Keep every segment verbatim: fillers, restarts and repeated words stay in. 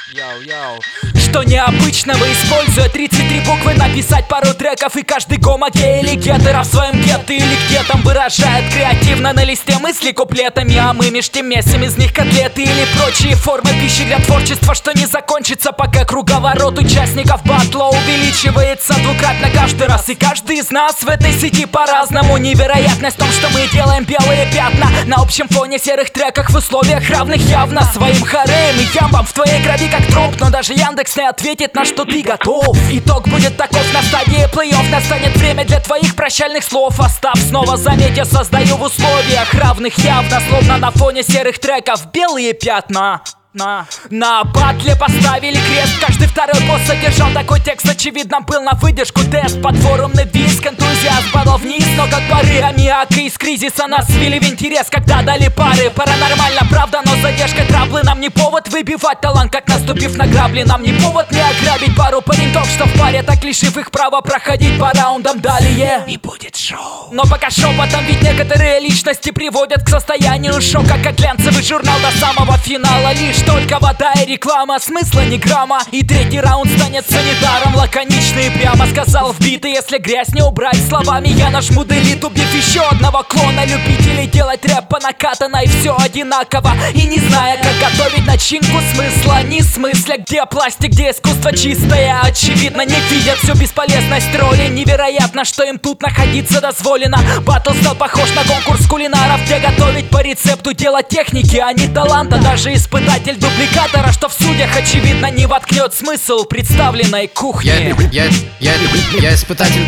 Йоу-йоу. Что необычного, используя тридцать три буквы, написать пару треков, и каждый гомоке или гетера в своем гетто или где там выражает креативно на листе мысли куплетами, а мы меж тем месим из них котлеты или прочие формы пищи для творчества, что не закончится, пока круговорот участников батла увеличивается двукратно каждый раз. И каждый из нас в этой сети по-разному. Невероятность в том, что мы делаем белые пятна на общем фоне серых треках в условиях равных явно своим хареем и ямбам в твоей крови как тромб. Но даже Яндекс не ответит, на что ты готов. Итог будет таков: на стадии плей-офф настанет время для твоих прощальных слов. Остав снова, заметь, я создаю в условиях равных явно, словно на фоне серых треков белые пятна. На, на батле поставили крест. Каждый второй босс содержал такой текст. Очевидно, был на выдержку тест. Под форумный виск, энтузиазм падал вниз. Но как пары аммиака из кризиса нас свели в интерес, когда дали пары. Паранормально, правда, но задержка траблы нам не повод выбивать талант, как наступив на грабли. Нам не повод не ограбить пару пареньков, что в паре, так лишив их права проходить по раундам далее. И будет шоу. Но пока шепотом, ведь некоторые личности приводят к состоянию шока, как глянцевый журнал до самого финала. Лишь только вода и реклама, смысла ни грамма. И третий раунд станет санитаром. Лаконично и прямо сказал вбитый: если грязь не убрать словами, я нажму делит, убив еще одного клона любителей делать рэп по накатанной. Все одинаково, и не зная, как готовить начинку, смысла ни смысла. Где пластик, где искусство чистое, очевидно не видят всю бесполезность роли. Невероятно, что им тут находиться дозволено. Батл стал похож на конкурс кулинаров, где готовить по рецепту дело техники, а не таланта. Даже испытатель дубликатора, что в судьях очевидно не воткнет смысл представленной кухни. Я, я, я, я испытатель.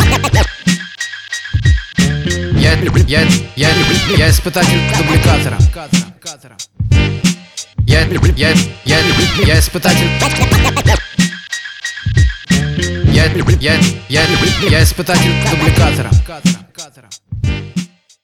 Я, я, я, я испытатель дубликатора. Я, я, я, я испытатель. Я, я, я, я испытатель дубликатора.